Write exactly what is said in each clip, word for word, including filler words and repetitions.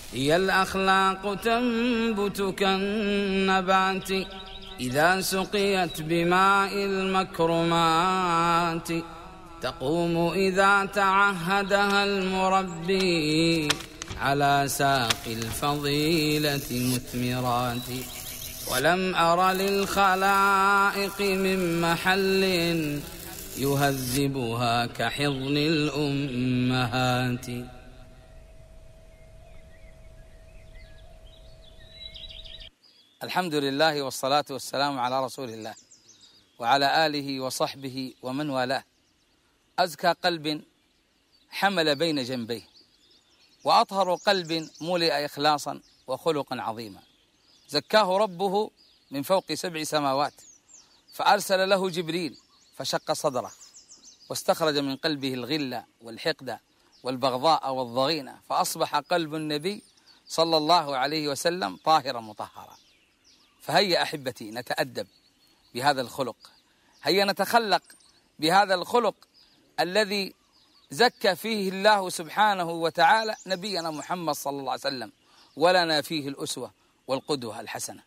هي الأخلاق تنبت كالنبات إذا سقيت بماء المكرمات، تقوم إذا تعهدها المربي على ساق الفضيلة مثمرات. ولم أر للخلائق من محل يهذبها كحضن الأمهات. الحمد لله والصلاة والسلام على رسول الله وعلى آله وصحبه ومن والاه. أزكى قلب حمل بين جنبيه، وأطهر قلب ملئ إخلاصا وخلقا عظيما، زكاه ربه من فوق سبع سماوات، فأرسل له جبريل فشق صدره واستخرج من قلبه الغل والحقد والبغضاء والضغينة، فأصبح قلب النبي صلى الله عليه وسلم طاهرا مطهرا. فهيا أحبتي نتأدب بهذا الخلق، هيا نتخلق بهذا الخلق الذي زكى فيه الله سبحانه وتعالى نبينا محمد صلى الله عليه وسلم، ولنا فيه الأسوة والقدوة الحسنة.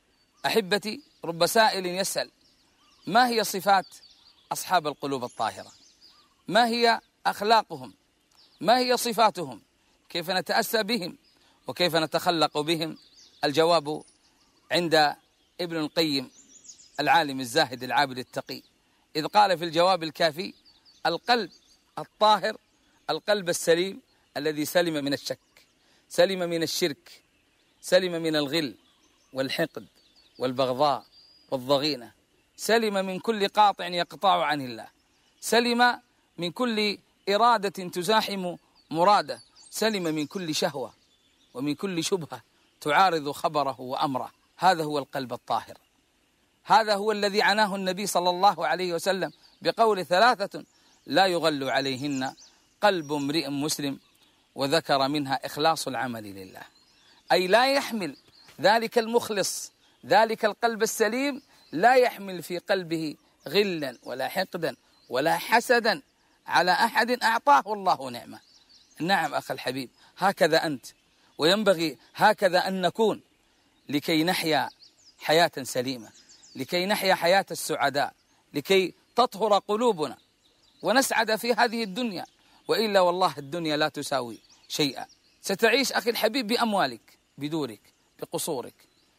أحبتي، رب سائل يسأل: ما هي صفات أصحاب القلوب الطاهرة؟ ما هي أخلاقهم؟ ما هي صفاتهم؟ كيف نتأسى بهم وكيف نتخلق بهم؟ الجواب عند ابن القيم العالم الزاهد العابد التقي، إذ قال في الجواب الكافي: القلب الطاهر القلب السليم الذي سلم من الشك، سلم من الشرك، سلم من الغل والحقد والبغضاء والضغينة، سلم من كل قاطع يقطع عن الله، سلم من كل إرادة تزاحم مراده، سلم من كل شهوة ومن كل شبهة تعارض خبره وأمره. هذا هو القلب الطاهر، هذا هو الذي عناه النبي صلى الله عليه وسلم بقول: ثلاثة لا يغل عليهن قلب امرئ مسلم، وذكر منها إخلاص العمل لله. أي لا يحمل ذلك المخلص، ذلك القلب السليم، لا يحمل في قلبه غلا ولا حقدا ولا حسدا على أحد أعطاه الله نعمة. نعم أخي الحبيب، هكذا أنت، وينبغي هكذا أن نكون، لكي نحيا حياة سليمة، لكي نحيا حياة السعداء، لكي تطهر قلوبنا ونسعد في هذه الدنيا. وإلا والله الدنيا لا تساوي شيئا. ستعيش أخي الحبيب بأموالك، بدورك، بقصورك،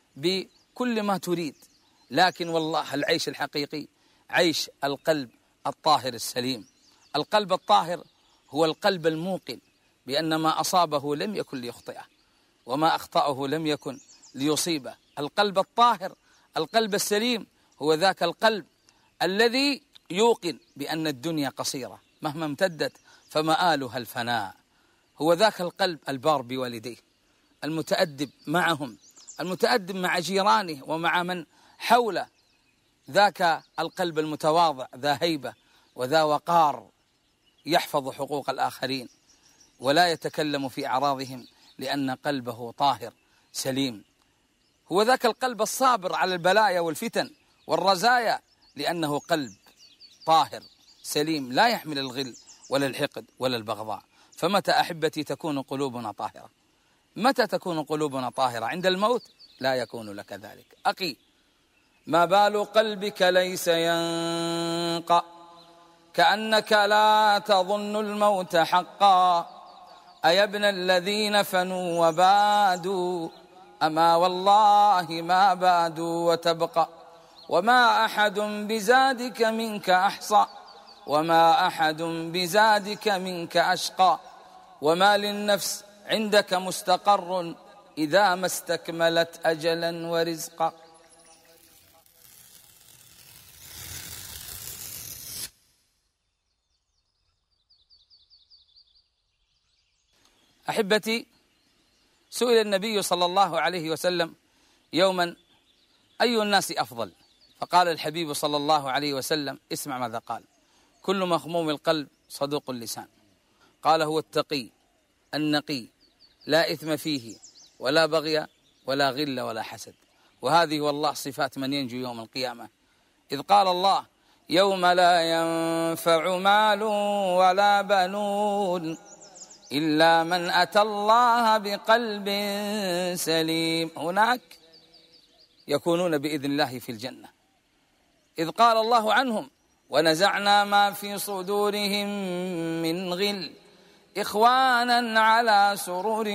بكل ما تريد، لكن والله العيش الحقيقي عيش القلب الطاهر السليم. القلب الطاهر هو القلب الموقن بأن ما أصابه لم يكن ليخطئه، وما أخطأه لم يكن ليصيبه. القلب الطاهر القلب السليم هو ذاك القلب الذي يوقن بأن الدنيا قصيرة مهما امتدت فمآلها الفناء. هو ذاك القلب البار بوالديه، المتأدب معهم، المتأدب مع جيرانه ومع من حوله، ذاك القلب المتواضع ذا هيبة وذا وقار، يحفظ حقوق الآخرين ولا يتكلم في أعراضهم لأن قلبه طاهر سليم. هو ذاك القلب الصابر على البلايا والفتن والرزايا لأنه قلب طاهر سليم لا يحمل الغل ولا الحقد ولا البغضاء. فمتى أحبتي تكون قلوبنا طاهرة؟ متى تكون قلوبنا طاهرة؟ عند الموت؟ لا يكون لك ذلك. أخي، ما بال قلبك ليس ينقى كأنك لا تظن الموت حقا، أيا ابن الذين فنوا وبادوا، أما والله ما بادوا وتبقى، وما أحد بزادك منك أحصى، وما أحد بزادك منك أشقى، وما للنفس عندك مستقر إذا ما استكملت أجلا ورزقا. أحبتي، سئل النبي صلى الله عليه وسلم يوما: أي الناس أفضل؟ فقال الحبيب صلى الله عليه وسلم: اسمع ماذا قال: كل مخموم القلب صدوق اللسان. قال: هو التقي النقي لا إثم فيه ولا بغي ولا غل ولا حسد. وهذه والله صفات من ينجو يوم القيامة، إذ قال الله: يوم لا ينفع مال ولا بنون إلا من أتى الله بقلب سليم. هناك يكونون بإذن الله في الجنة، إذ قال الله عنهم: ونزعنا ما في صدورهم من غل إخوانا على سرر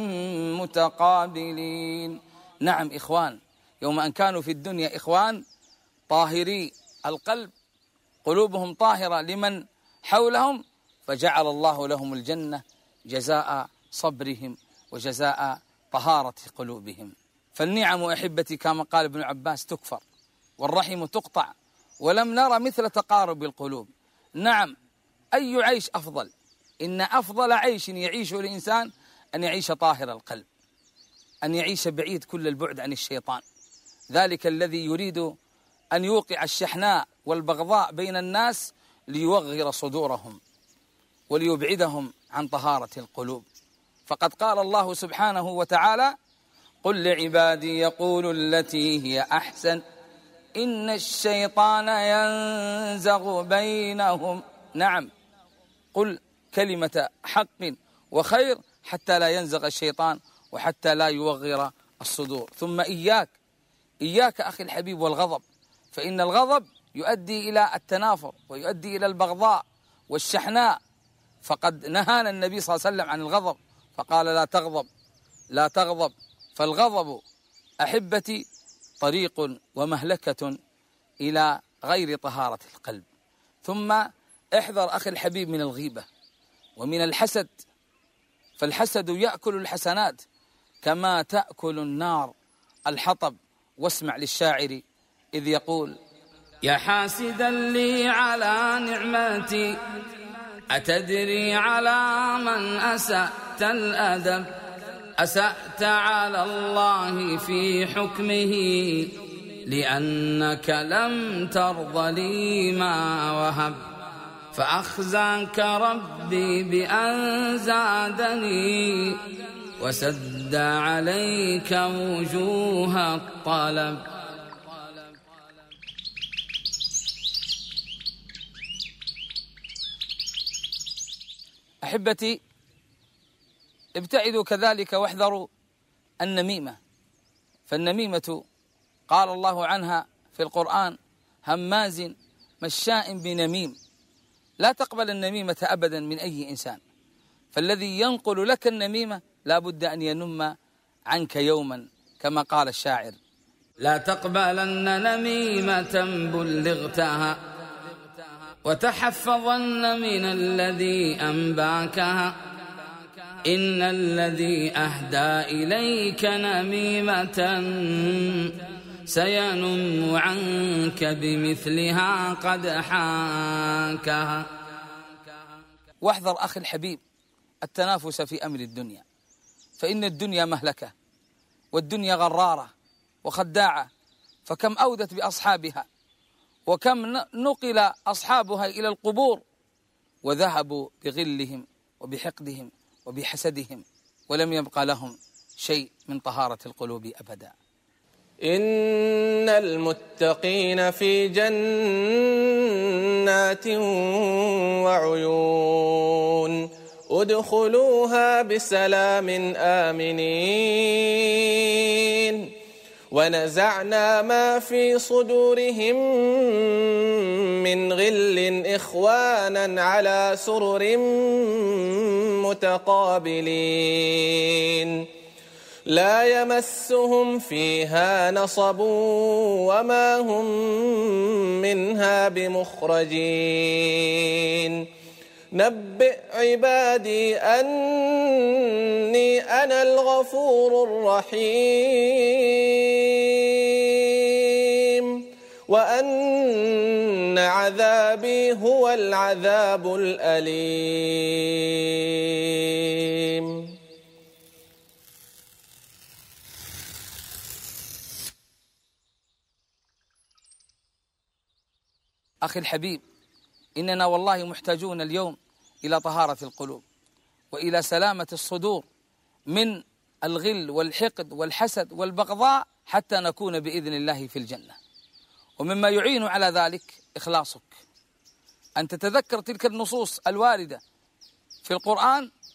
متقابلين. نعم إخوان، يوم أن كانوا في الدنيا إخوان طاهري القلب، قلوبهم طاهرة لمن حولهم، فجعل الله لهم الجنة جزاء صبرهم وجزاء طهارة قلوبهم. فالنعم أحبتي كما قال ابن عباس تكفر والرحم تقطع، ولم نرى مثل تقارب القلوب. نعم، أي عيش أفضل؟ إن أفضل عيش يعيشه الإنسان أن يعيش طاهر القلب، أن يعيش بعيد كل البعد عن الشيطان، ذلك الذي يريد أن يوقع الشحناء والبغضاء بين الناس ليوغر صدورهم وليبعدهم عن طهارة القلوب. فقد قال الله سبحانه وتعالى: قل لعبادي يقولوا التي هي أحسن إن الشيطان ينزغ بينهم. نعم، قل كلمة حق وخير حتى لا ينزغ الشيطان وحتى لا يوغر الصدور. ثم إياك إياك أخي الحبيب والغضب، فإن الغضب يؤدي إلى التنافر ويؤدي إلى البغضاء والشحناء. فقد نهانا النبي صلى الله عليه وسلم عن الغضب، فقال: لا تغضب لا تغضب. فالغضب أحبتي طريق ومهلكة إلى غير طهارة القلب. ثم احذر أخي الحبيب من الغيبة ومن الحسد، فالحسد يأكل الحسنات كما تأكل النار الحطب. واسمع للشاعر إذ يقول: يا حاسدا لي على نعمتي أتدري على من أسأت الأدب؟ أسأت على الله في حكمه لأنك لم ترض لي ما وهب، فأخزاك ربي بأن زادني وسد عليك وجوه الطلب. أحبتي، ابتعدوا كذلك واحذروا النميمة، فالنميمة قال الله عنها في القرآن: هماز مشاء بنميم. لا تقبل النميمة أبدا من أي إنسان، فالذي ينقل لك النميمة لا بد أن ينم عنك يوما، كما قال الشاعر: لا تقبلن نميمة بلغتها وتحفظن من الذي أنباكها، إن الذي أهدى إليك نميمة سينم عنك بمثلها قد حاكها. واحذر أخي الحبيب التنافس في أمر الدنيا، فإن الدنيا مهلكة، والدنيا غرارة وخداعة، فكم أودت بأصحابها، وكم نقل أصحابها إلى القبور وذهبوا بغلهم وبحقدهم وبحسدهم، ولم يبقى لهم شيء من طهارة القلوب أبدا. إن المتقين في جنات وعيون ادخلوها بسلام آمنين ونزعنا ما في صدورهم من غل إخوانا على سرر متقابلين لا يمسهم فيها نصب وما هم منها بمخرجين نبئ عبادي أني أنا الغفور الرحيم وأن عذابي هو العذاب الأليم. أخي الحبيب، إننا والله محتاجون اليوم إلى طهارة القلوب وإلى سلامة الصدور من الغل والحقد والحسد والبغضاء حتى نكون بإذن الله في الجنة. ومما يعين على ذلك إخلاصك، أن تتذكر تلك النصوص الواردة في القرآن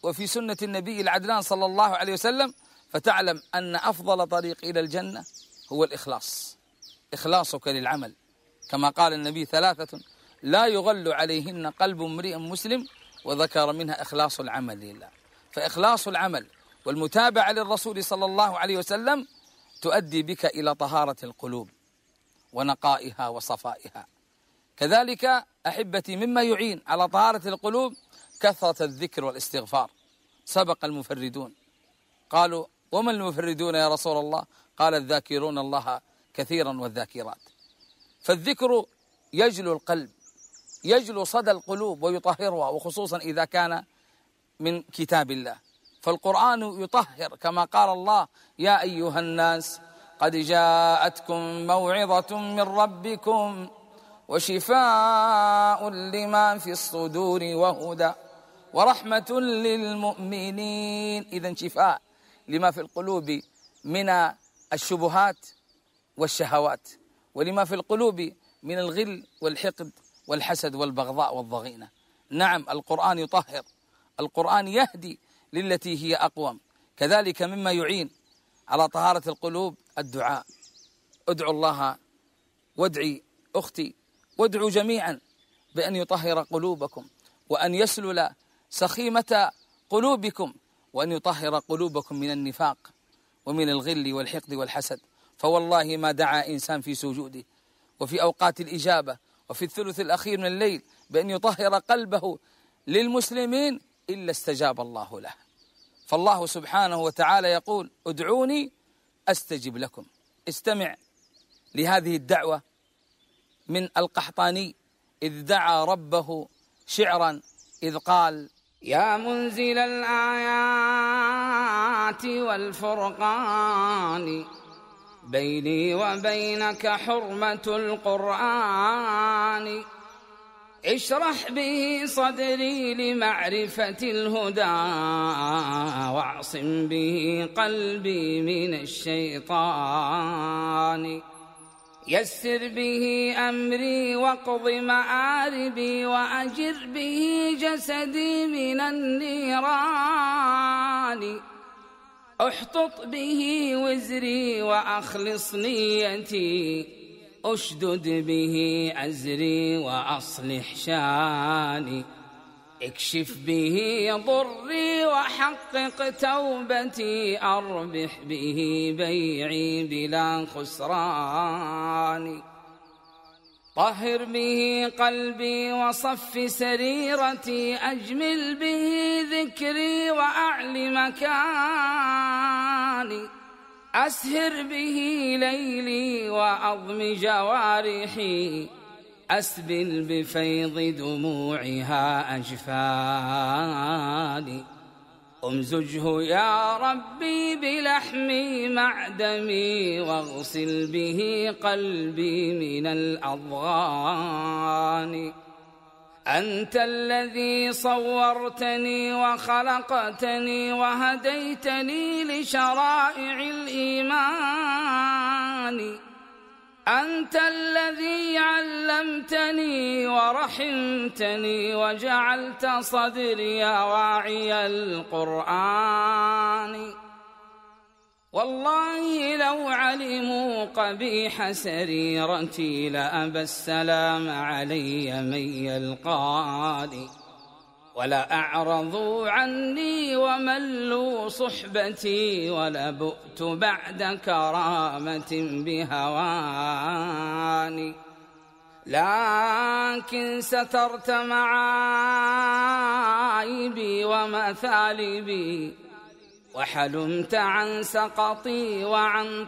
وفي سنة النبي العدنان صلى الله عليه وسلم، فتعلم أن أفضل طريق إلى الجنة هو الإخلاص، إخلاصك للعمل، كما قال النبي: ثلاثة لا يغل عليهن قلب امرئ مسلم، وذكر منها إخلاص العمل لله. فإخلاص العمل والمتابعة للرسول صلى الله عليه وسلم تؤدي بك إلى طهارة القلوب ونقائها وصفائها. كذلك أحبتي مما يعين على طهارة القلوب كثرة الذكر والاستغفار. سبق المفردون، قالوا: وما المفردون يا رسول الله؟ قال: الذاكرون الله كثيرا والذاكرات. فالذكر يجلو القلب، يجلو صدى القلوب ويطهرها، وخصوصا إذا كان من كتاب الله. فالقرآن يطهر، كما قال الله: يا أيها الناس قد جاءتكم موعظة من ربكم وشفاء لما في الصدور وهدى ورحمة للمؤمنين. إذن شفاء لما في القلوب من الشبهات والشهوات، ولما في القلوب من الغل والحقد والحسد والبغضاء والضغينة. نعم، القرآن يطهر، القرآن يهدي للتي هي أقوم. كذلك مما يعين على طهارة القلوب الدعاء. ادعوا الله، وادعي أختي، وادعوا جميعا بأن يطهر قلوبكم، وأن يسلل سخيمة قلوبكم، وأن يطهر قلوبكم من النفاق ومن الغل والحقد والحسد. فوالله ما دعا إنسان في سجوده وفي أوقات الإجابة وفي الثلث الأخير من الليل بأن يطهر قلبه للمسلمين إلا استجاب الله له. فالله سبحانه وتعالى يقول: ادعوني أستجب لكم. استمع لهذه الدعوة من القحطاني إذ دعا ربه شعرا إذ قال: يا منزل الآيات والفرقان بيني وبينك حرمة القرآن اشرح به صدري لمعرفة الهدى واعصم به قلبي من الشيطان يسر به أمري واقض مآربي وأجر به جسدي من النيران احطط به وزري وأخلص نيتي أشدد به أزري وأصلح شاني اكشف به ضري وحقق توبتي أربح به بيعي بلا خسران طهر به قلبي وصف سريرتي أجمل به ذكري وأعل مكاني أسهر به ليلي وأضم جوارحي أسبل بفيض دموعها أجفاني أمزجه يا ربي بلحمي مع دمي واغسل به قلبي من الأضغان أنت الذي صورتني وخلقتني وهديتني لشرائع الإيمان أنت الذي علمتني ورحمتني وجعلت صدري واعي القرآن والله لو علموا قبيح سريرتي لأبى السلام علي من يلقاني ولا أعرضوا عني وملوا صحبتي ولبؤت بعد كرامة بهواني لكن سترت معايبي ومثالبي وحلمت عن سقطي وعن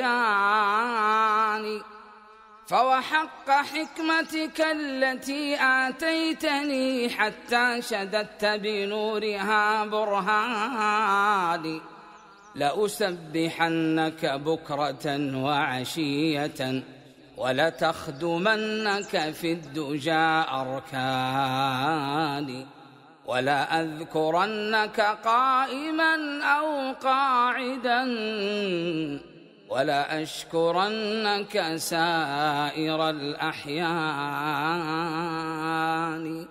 طغياني فوحق حكمتك التي آتيتني حتى شددت بنورها برهاني لأسبحنك بكرة وعشية ولتخدمنك في الدجى أركاني ولا أذكرنك قائما أو قاعدا ولا أشكرنك سائر الأحيان